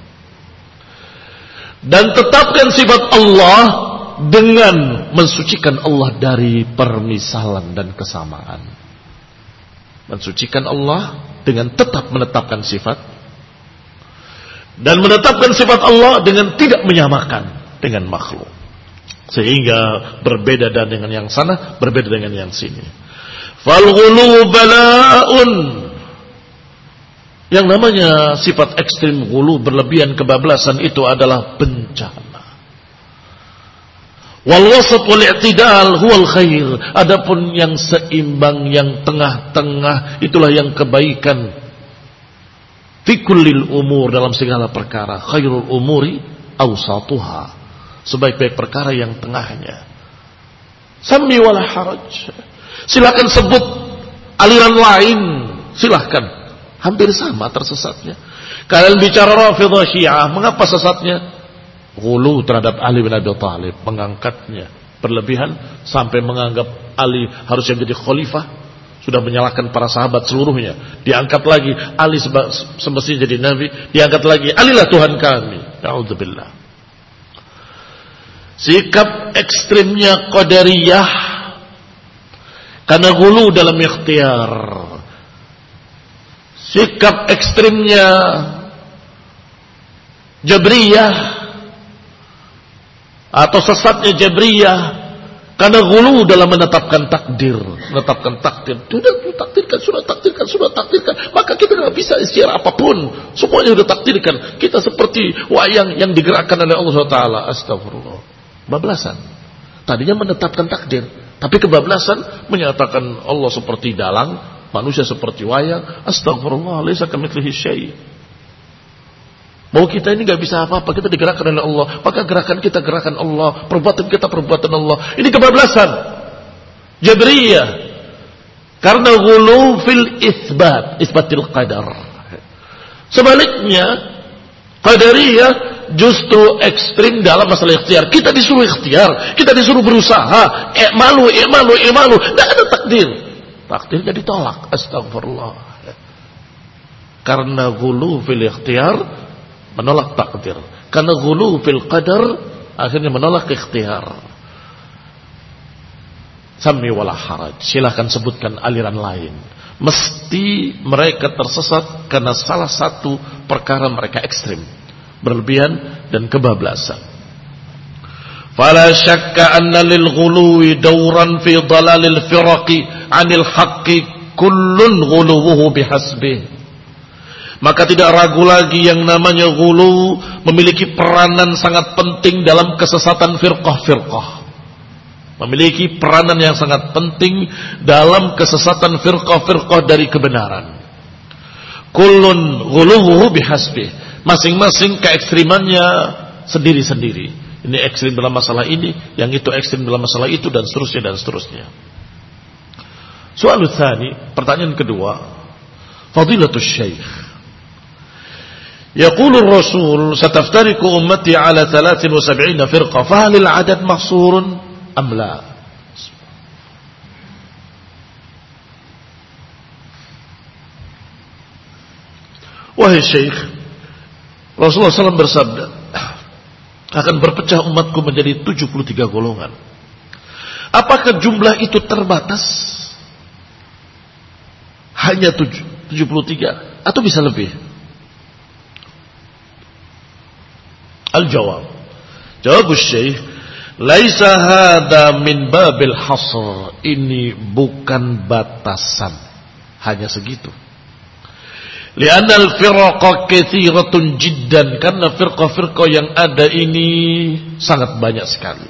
Dan tetapkan sifat Allah dengan mensucikan Allah dari permisalan dan kesamaan. Mensucikan Allah dengan tetap menetapkan sifat. Dan menetapkan sifat Allah dengan tidak menyamakan dengan makhluk. Sehingga berbeda dan dengan yang sana, berbeda dengan yang sini. Fal-ghulu bala'un. Yang namanya sifat ekstrim ghulu, berlebihan, kebablasan, itu adalah bencana. Wal wasat wal i'tidal huwal khair. Adapun yang seimbang, yang tengah-tengah, itulah yang kebaikan. Fi kullil umur, dalam segala perkara. Khairul umuri awsatuha. Sebaik-baik perkara yang tengahnya. Sammi wala haraj. Silakan sebut aliran lain, silahkan. Hampir sama tersesatnya. Kalian bicara Rafidhah Syiah, mengapa sesatnya? Ghulu terhadap Ali bin Abi Thalib, mengangkatnya berlebihan sampai menganggap Ali harus menjadi khalifah, sudah menyalahkan para sahabat seluruhnya. Diangkat lagi Ali semestinya jadi nabi, diangkat lagi Alilah Tuhan kami. Na'udzubillah. Sikap ekstrimnya Qadariyah karena ghulu dalam ikhtiar. Sikap ekstrimnya Jabriyah atau sesatnya Jabriyah karena ghulu dalam menetapkan takdir, menetapkan takdir. Sudah takdirkan, sudah takdirkan, sudah takdirkan. Maka kita tidak bisa istiar apapun. Semuanya sudah takdirkan. Kita seperti wayang yang digerakkan oleh Allah subhanahu wa taala. Astagfirullah. Bablasan. Tadinya menetapkan takdir, tapi kebablasan menyatakan Allah seperti dalang, manusia seperti wayang. Astagfirullah, laisa kamitslihi syai'. Mau kita ini gak bisa apa-apa, kita digerakkan oleh Allah. Maka gerakan kita gerakan Allah, perbuatan kita perbuatan Allah. Ini kebablasan Jabriyah. Karena ghulu fil isbat, isbatil qadar. Sebaliknya Qadariyah justru ekstrim dalam masalah ikhtiar. Kita disuruh ikhtiar, kita disuruh berusaha. I'malu, i'malu, i'malu. Tidak ada takdir. Takdirnya ditolak. Astagfirullah. Karena ghulu fil ikhtiar, menolak takdir. Karena ghulu fil qadar, akhirnya menolak ikhtiar. Sammi wala haraj. Silahkan sebutkan aliran lain. Mesti mereka tersesat karena salah satu perkara mereka ekstrim, berlebihan dan kebablasan. Fala syakka anna lil ghuluwi dawran fi dalalil firaqi 'anil haqqi kullun ghuluwuhu bihasbih. Maka tidak ragu lagi yang namanya ghulu memiliki peranan sangat penting dalam kesesatan firqah-firqah. Memiliki peranan yang sangat penting dalam kesesatan firqah-firqah dari kebenaran. Kullun ghuluhu bihasbih. Masing-masing keekstrimannya sendiri-sendiri. Ini ekstrim dalam masalah ini, yang itu ekstrim dalam masalah itu, dan seterusnya dan seterusnya. Soal tsani, pertanyaan kedua, Fadilatul Syekh. Yaqulu Rasul, "Sataftariqu ummati ala thalathin wa sab'ina firqa, fa hal al-'adad mahsurun am la?" Wahai Syekh, Rasulullah shallallahu alaihi wasallam bersabda, akan berpecah umatku menjadi tujuh puluh tiga golongan. Apakah jumlah itu terbatas? Hanya tujuh puluh tiga atau bisa lebih? Al-jawab. Jawab Syekh, laisa hadza min babil hasr. Ini bukan batasan. Hanya segitu. Lianna al-firqa katsiratun jiddan, karena firqa-firqa yang ada ini sangat banyak sekali.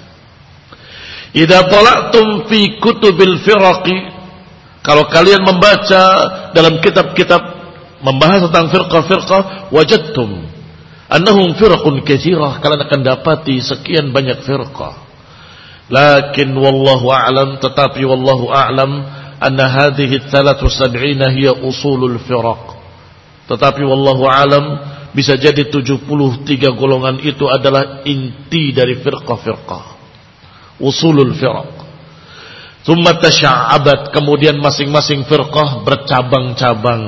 Idza tala'tum fi kutubil firaqi, kalau kalian membaca dalam kitab-kitab membahas tentang firqa-firqa, wajadtum annahum firqun katsirah, kalian akan dapati sekian banyak firqa. Lakin wallahu a'lam, tetapi wallahu a'lam anna hadhihi thalathu sab'ina hiya usulul firaq. Tetapi wallahu alam, bisa jadi tujuh puluh tiga golongan itu adalah inti dari firqah-firqah, usulul firaq. Tsumma tasha'abat, kemudian masing-masing firqah bercabang-cabang.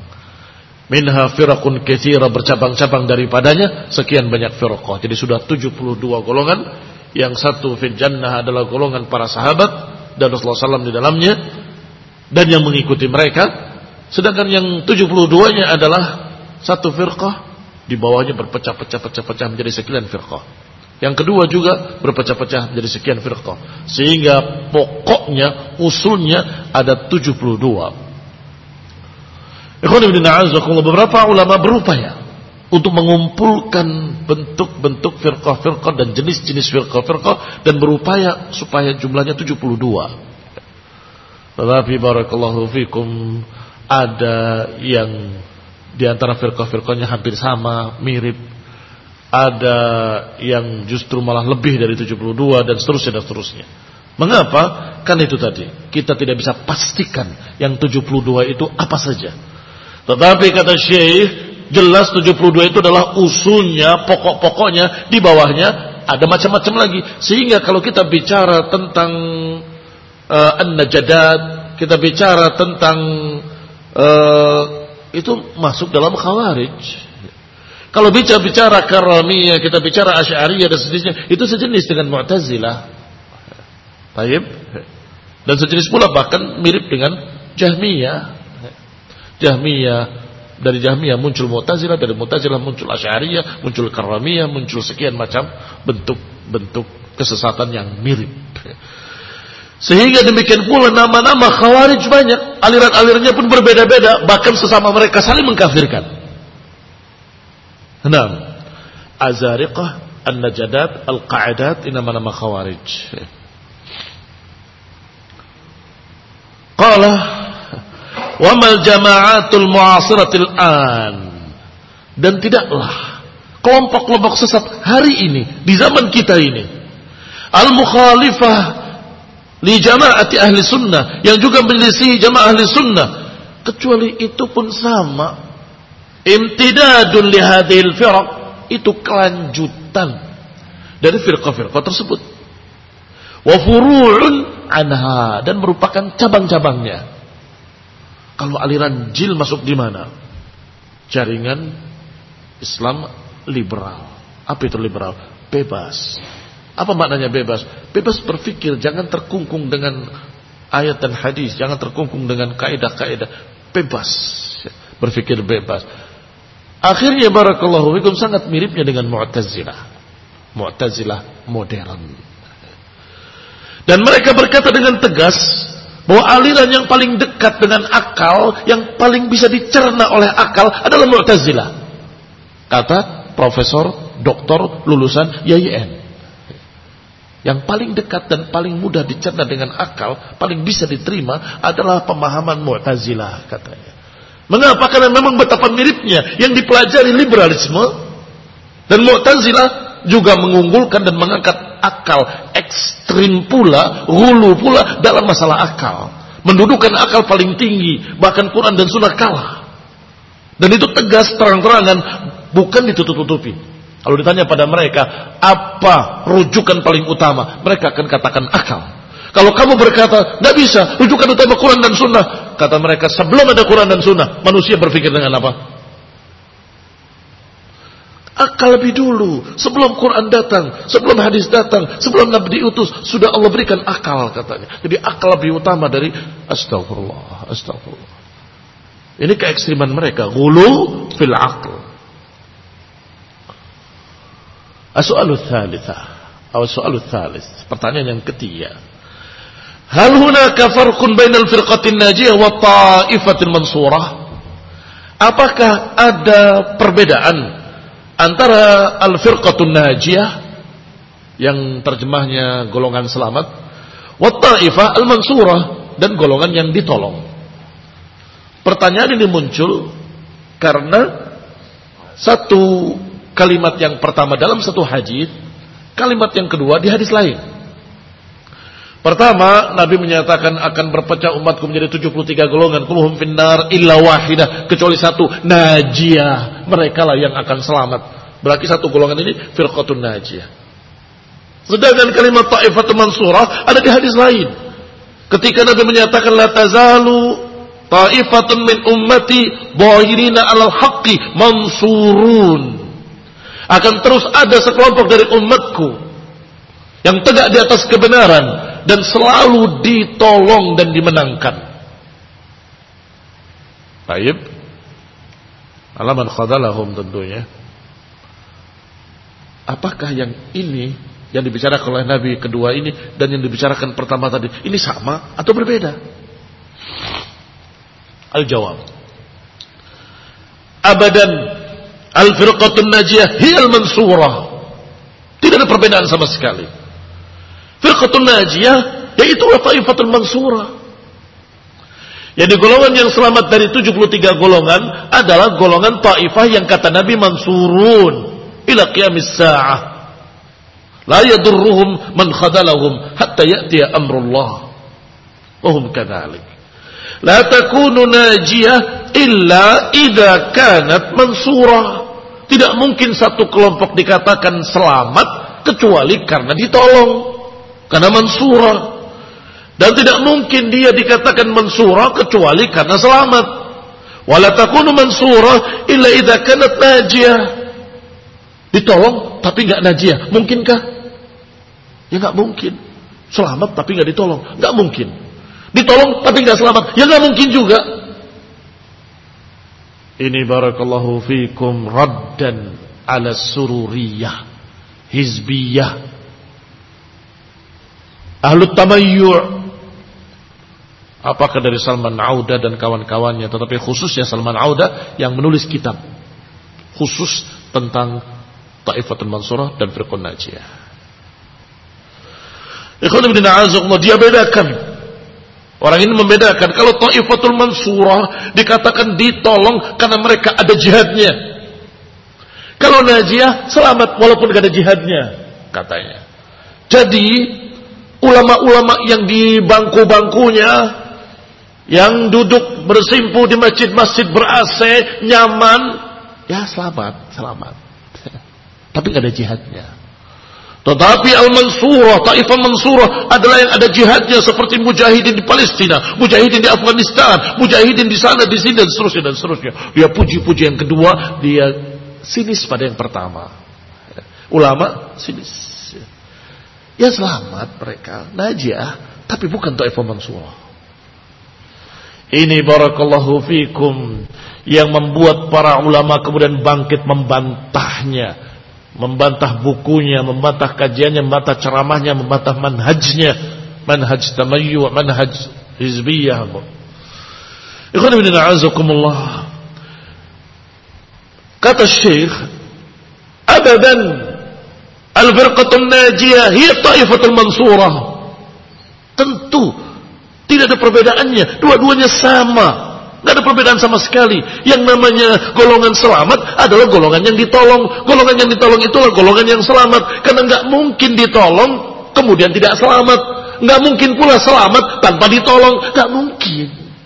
Minha firaqun katsira, bercabang-cabang daripadanya sekian banyak firqah. Jadi sudah tujuh puluh dua golongan. Yang satu fil jannah adalah golongan para sahabat dan Rasulullah shallallahu alaihi wasallam di dalamnya dan yang mengikuti mereka. Sedangkan yang tujuh puluh dua-nya adalah satu firqah, di bawahnya berpecah-pecah-pecah-pecah menjadi sekian firqah. Yang kedua juga berpecah-pecah menjadi sekian firqah. Sehingga pokoknya, usulnya ada tujuh puluh dua. Ikhwan fillah a'azzakumullah, beberapa ulama berupaya untuk mengumpulkan bentuk-bentuk firqah-firqah dan jenis-jenis firqah-firqah, dan berupaya supaya jumlahnya tujuh puluh dua. Tetapi barakallahu fikum, ada yang di antara firqah-firqahnya hampir sama, mirip. Ada yang justru malah lebih dari tujuh puluh dua, dan seterusnya dan seterusnya. Mengapa? Kan itu tadi, kita tidak bisa pastikan yang tujuh puluh dua itu apa saja. Tetapi kata Syekh, jelas tujuh puluh dua itu adalah usulnya, pokok-pokoknya. Di bawahnya ada macam-macam lagi. Sehingga kalau kita bicara tentang uh, an-najadat, kita bicara tentang Uh, itu masuk dalam khawarij. Kalau bicara-bicara karamiyah, kita bicara asy'ariyah dan sejenisnya, itu sejenis dengan mu'tazilah. Baik. Dan sejenis pula bahkan mirip dengan jahmiyah. Jahmiyah, dari jahmiyah muncul mu'tazilah, dari mu'tazilah muncul asy'ariyah, muncul karamiyah, muncul sekian macam bentuk-bentuk kesesatan yang mirip. Sehingga demikian pula nama-nama khawarij banyak, aliran-alirannya pun berbeda-beda, bahkan sesama mereka saling mengkafirkan. Enam, Azariqah, An-Najadat, Al-Qa'idat, ini nama-nama khawarij. Qala wa mal jama'atul mu'asiratil an, dan tidaklah kelompok-kelompok sesat hari ini, di zaman kita ini, al-mukhalifah li jama'ati ahli sunnah, yang juga menyelisihi jamaah ahli sunnah, kecuali itu pun sama, imtidadun li hadhil firaq, itu kelanjutan dari firqah-firqah tersebut, wa furu'un anha, dan merupakan cabang-cabangnya. Kalau aliran jil masuk di mana? Jaringan Islam liberal. Apa itu liberal? Bebas. Apa maknanya bebas? Bebas berpikir, jangan terkungkung dengan ayat dan hadis, jangan terkungkung dengan kaidah-kaidah. Bebas, berpikir bebas. Akhirnya barakallahu fikum sangat miripnya dengan Mu'tazilah. Mu'tazilah modern. Dan mereka berkata dengan tegas bahwa aliran yang paling dekat dengan akal, yang paling bisa dicerna oleh akal adalah Mu'tazilah. Kata Profesor Doktor lulusan Y I N. Yang paling dekat dan paling mudah dicerna dengan akal, paling bisa diterima adalah pemahaman Mu'tazilah katanya. Mengapa? Karena memang betapa miripnya yang dipelajari liberalisme dan Mu'tazilah juga mengunggulkan dan mengangkat akal ekstrim pula, hulu pula dalam masalah akal. Mendudukan akal paling tinggi, bahkan Quran dan Sunnah kalah. Dan itu tegas terang-terangan, bukan ditutup-tutupi. Kalau ditanya pada mereka, apa rujukan paling utama? Mereka akan katakan akal. Kalau kamu berkata, tidak bisa, rujukan utama Quran dan Sunnah. Kata mereka, sebelum ada Quran dan Sunnah, manusia berpikir dengan apa? Akal lebih dulu. Sebelum Quran datang, sebelum hadis datang, sebelum Nabi diutus, sudah Allah berikan akal katanya. Jadi akal lebih utama dari astagfirullah, astagfirullah. Ini keekstriman mereka, ghulu fil aql. As-su'alu tsalitsa, atau as-su'alu tsalits, pertanyaan yang ketiga. Hal hunaka farqun bainal firqatin najiyah wa ta'ifatil mansurah? Apakah ada perbedaan antara al-firqatun najiyah yang terjemahnya golongan selamat, wa ta'ifah al-mansurah dan golongan yang ditolong? Pertanyaan ini muncul karena satu kalimat yang pertama dalam satu hadis, kalimat yang kedua di hadis lain. Pertama, Nabi menyatakan akan berpecah umatku menjadi tujuh puluh tiga golongan, kulluhum finnar illa wahidah, kecuali satu, najiyah, mereka lah yang akan selamat. Berarti satu golongan ini firqatun najiyah. Sedangkan kalimat ta'ifatul mansurah ada di hadis lain. Ketika Nabi menyatakan la tazalu ta'ifatun min ummati dhahirina 'alal haqqi mansurun. Akan terus ada sekelompok dari umatku yang tegak di atas kebenaran dan selalu ditolong dan dimenangkan. Baik. Alaman khadalahum tentunya. Apakah yang ini yang dibicarakan oleh Nabi kedua ini dan yang dibicarakan pertama tadi ini sama atau berbeda? Al-jawab, abadan al-firqatun najiyah hiyal mansurah. Tidak ada perbedaan sama sekali. Firqatun najiyah yaitu ta'ifatul mansurah. Jadi golongan yang selamat dari tujuh puluh tiga golongan adalah golongan ta'ifah yang kata Nabi mansurun ila qiyamis sa'ah. La yadurruhum man khadalahum hatta ya'tiya amrullah. Wa hum kadzalik. La takunu najiyah illa idza kanat mansurah. Tidak mungkin satu kelompok dikatakan selamat kecuali karena ditolong, karena mansurah. Dan tidak mungkin dia dikatakan mansurah kecuali karena selamat. Wala takunu mansurah illa idza kanat najiyah. Ditolong tapi enggak najiyah, mungkinkah? Ya enggak mungkin. Selamat tapi enggak ditolong, enggak mungkin. Ditolong tapi enggak selamat, ya enggak mungkin juga. Ini barakallahu fikum raddan ala sururiyah, hizbiyah, ahlut tamayyu'. Apakah dari Salman Auda dan kawan-kawannya, tetapi khususnya Salman Auda yang menulis kitab khusus tentang Ta'ifatul Mansurah dan Firqun Najiyah. Ikhwan ibn a'azakumullah, dia bedakan. Orang ini membedakan. Kalau Ta'ifatul Mansurah dikatakan ditolong karena mereka ada jihadnya. Kalau Najiyah selamat walaupun gak ada jihadnya, katanya. Jadi ulama-ulama yang di bangku-bangkunya, yang duduk bersimpu di masjid-masjid ber-A C, nyaman, ya selamat, selamat. Tapi gak ada jihadnya. Tetapi Al-Mansurah, Ta'ifah Mansurah adalah yang ada jihadnya, seperti mujahidin di Palestina, mujahidin di Afghanistan, mujahidin di sana, di sini, dan seterusnya, dan seterusnya. Dia puji-puji yang kedua, dia sinis pada yang pertama. Ulama sinis. Ya selamat mereka, najiyah, tapi bukan Ta'ifah Mansurah. Ini barakallahu fikum yang membuat para ulama kemudian bangkit membantahnya, membantah bukunya, membantah kajiannya, membantah ceramahnya, membantah manhajnya, manhaj tamayyu, manhaj hizbiyah. Ikhwan ibn a'azakumullah, kata Syekh, abadan al-firqatun najiyah hiya ta'ifatul mansurah. Tentu tidak ada perbedaannya, dua-duanya sama. Nggak ada perbedaan sama sekali. Yang namanya golongan selamat adalah golongan yang ditolong. Golongan yang ditolong itulah golongan yang selamat. Karena nggak mungkin ditolong kemudian tidak selamat. Nggak mungkin pula selamat tanpa ditolong. Nggak mungkin.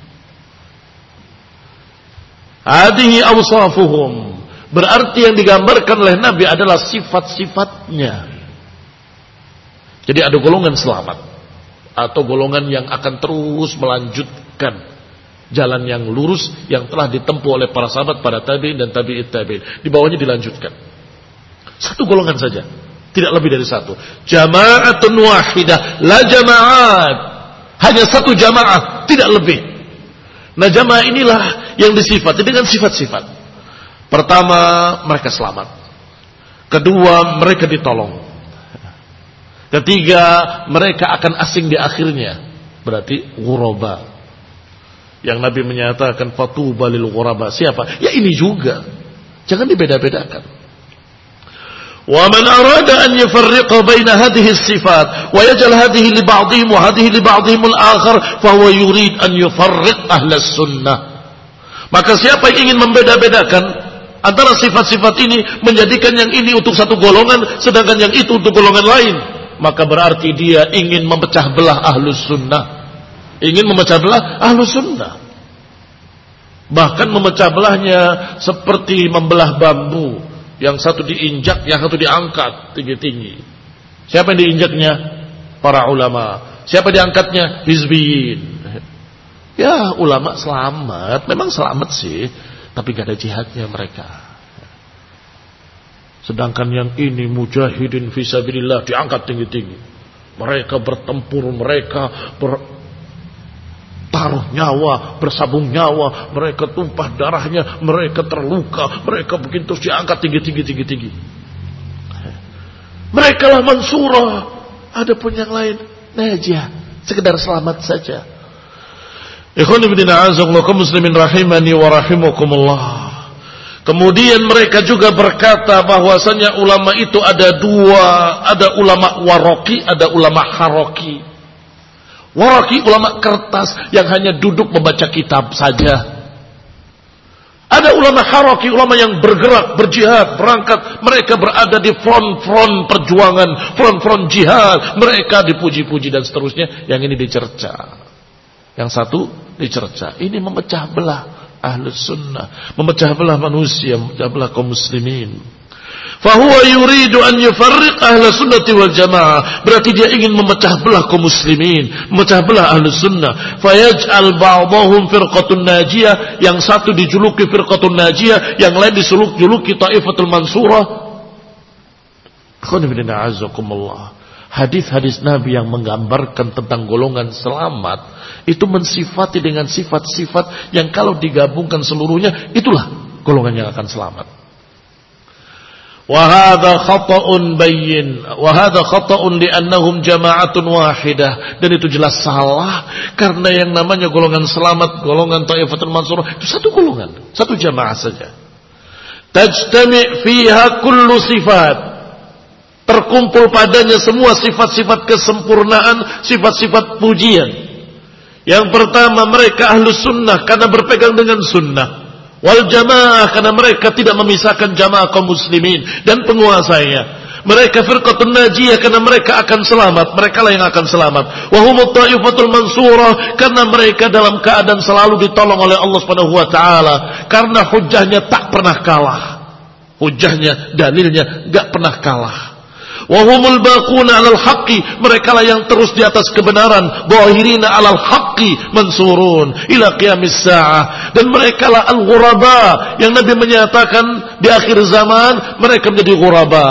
Hadihi awsafuhum. Berarti yang digambarkan oleh Nabi adalah sifat-sifatnya. Jadi ada golongan selamat atau golongan yang akan terus melanjutkan jalan yang lurus yang telah ditempuh oleh para sahabat, para tabi'in dan tabi'it tabi'in. Di bawahnya dilanjutkan. Satu golongan saja, tidak lebih dari satu. Jama'atun wahidah, la jama'at. Hanya satu jamaah, tidak lebih. Nah, jamaah inilah yang disifati dengan sifat-sifat. Pertama, mereka selamat. Kedua, mereka ditolong. Ketiga, mereka akan asing di akhirnya. Berarti ghuraba. Yang Nabi menyatakan fatuba lil ghuraba. Siapa? Ya ini juga. Jangan dibeda-bedakan. Wa man arada an yufarriqa baina hadhihi as-sifat wa yaj'al hadhihi li ba'dihim wa hadhihi li ba'dihim al-akhar fa huwa yurid an yufarriq ahli sunnah. Maka siapa yang ingin membeda-bedakan antara sifat-sifat ini, menjadikan yang ini untuk satu golongan sedangkan yang itu untuk golongan lain, maka berarti dia ingin memecah belah ahlus sunnah. Ingin memecah belah ahlus sunnah. Bahkan memecah belahnya seperti membelah bambu. Yang satu diinjak, yang satu diangkat tinggi-tinggi. Siapa yang diinjaknya? Para ulama. Siapa diangkatnya? Hizbiyin. Ya, ulama selamat. Memang selamat sih, tapi gak ada jihadnya mereka. Sedangkan yang ini mujahidin fisabilillah, diangkat tinggi-tinggi. Mereka bertempur, mereka ber taruh nyawa, bersabung nyawa, mereka tumpah darahnya, mereka terluka, mereka bikin terus diangkat tinggi-tinggi tinggi-tinggi. Mereka lah mansurah. Ada pun yang lain najah, sekedar selamat saja. Ikhwan fillah azzakum muslimin rahimani wa rahimakumullah. Kemudian mereka juga berkata bahwasanya ulama itu ada dua, ada ulama waraki, ada ulama haraki. Waraki ulama kertas yang hanya duduk membaca kitab saja. Ada ulama haraki, ulama yang bergerak, berjihad, berangkat. Mereka berada di front-front perjuangan, front-front jihad. Mereka dipuji-puji dan seterusnya. Yang ini dicerca. Yang satu dicerca. Ini memecah belah ahlus sunnah, memecah belah manusia, memecah belah kaum muslimin. Fahuwa yuridu an yufarriq ahla sunnati wal jamaah. Berarti dia ingin memecah belah kaum muslimin, memecah belah ahlu sunnah. Fayaj'al ba'dahum firqatun najiyah. Yang satu dijuluki firqatun najiyah, yang lain dijuluki ta'ifatul mansurah. Hadis-hadis Nabi yang menggambarkan tentang golongan selamat itu mensifati dengan sifat-sifat yang kalau digabungkan seluruhnya, itulah golongan yang akan selamat. Wahada khata'un bayyin, wahada khata'un li'annahum jama'atun wahidah. Dan itu jelas salah, karena yang namanya golongan selamat, golongan ta'ifatul mansurah, itu satu golongan, satu jamaah saja. Tajtami' fiha kullu sifat, terkumpul padanya semua sifat-sifat kesempurnaan, sifat-sifat pujian. Yang pertama, mereka ahlus sunnah karena berpegang dengan sunnah. Wal jamaah karena mereka tidak memisahkan jamaah kaum muslimin dan penguasanya. Mereka firqatun najiyah karena mereka akan selamat, mereka lah yang akan selamat. Wa humut ta'ifatul mansurah karena mereka dalam keadaan selalu ditolong oleh Allah Subhanahu wa taala, karena hujahnya tak pernah kalah. Hujahnya, dalilnya enggak pernah kalah. Wahumul baquna 'alal haqqi, mereka lah yang terus di atas kebenaran, dhahirina 'alal haqqi mansurun ila qiyamis saah. Dan mereka lah al-ghuraba yang Nabi menyatakan di akhir zaman mereka menjadi ghuraba.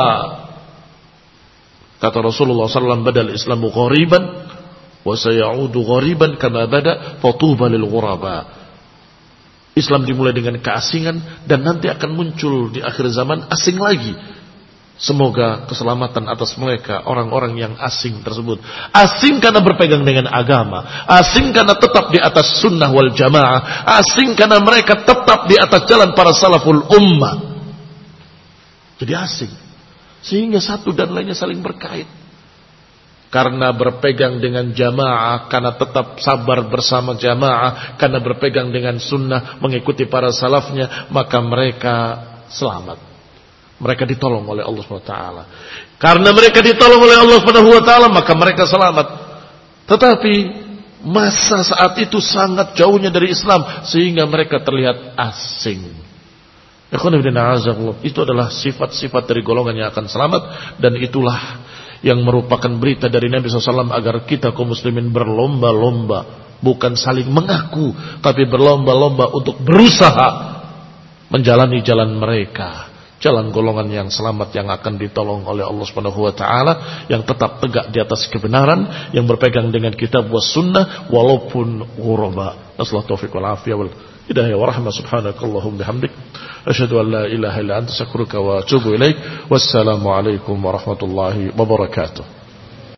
Kata Rasulullah sallallahu alaihi wasallam, badal islamu ghariban wa sayaudu ghariban kama bada fatuba lil ghuraba. Islam dimulai dengan keasingan dan nanti akan muncul di akhir zaman asing lagi. Semoga keselamatan atas mereka orang-orang yang asing tersebut. Asing karena berpegang dengan agama, asing karena tetap di atas sunnah wal jamaah, asing karena mereka tetap di atas jalan para salaful ummah. Jadi asing, sehingga satu dan lainnya saling berkait. karena berpegang dengan jamaah, karena tetap sabar bersama jamaah, karena berpegang dengan sunnah, mengikuti para salafnya, maka mereka selamat. Mereka ditolong oleh Allah subhanahu wa taala. Karena mereka ditolong oleh Allah subhanahu wa taala, maka mereka selamat. Tetapi masa saat itu sangat jauhnya dari Islam, sehingga mereka terlihat asing. Itu adalah sifat-sifat dari golongan yang akan selamat, dan itulah yang merupakan berita dari Nabi shallallahu alaihi wasallam agar kita kaum muslimin berlomba-lomba, bukan saling mengaku, tapi berlomba-lomba untuk berusaha menjalani jalan mereka, jalan golongan yang selamat yang akan ditolong oleh Allah Subhanahu wa taala, yang tetap tegak di atas kebenaran, yang berpegang dengan kitab was sunnah walaupun ghuraba. Nasallahu taufiq wal afiyah wal hidayah wa rahmah. Subhanakallahumma bihamdik asyhadu an la ilaha illa anta astaghfiruka wa atubu ilaik. Wassalamu alaikum warahmatullahi wabarakatuh.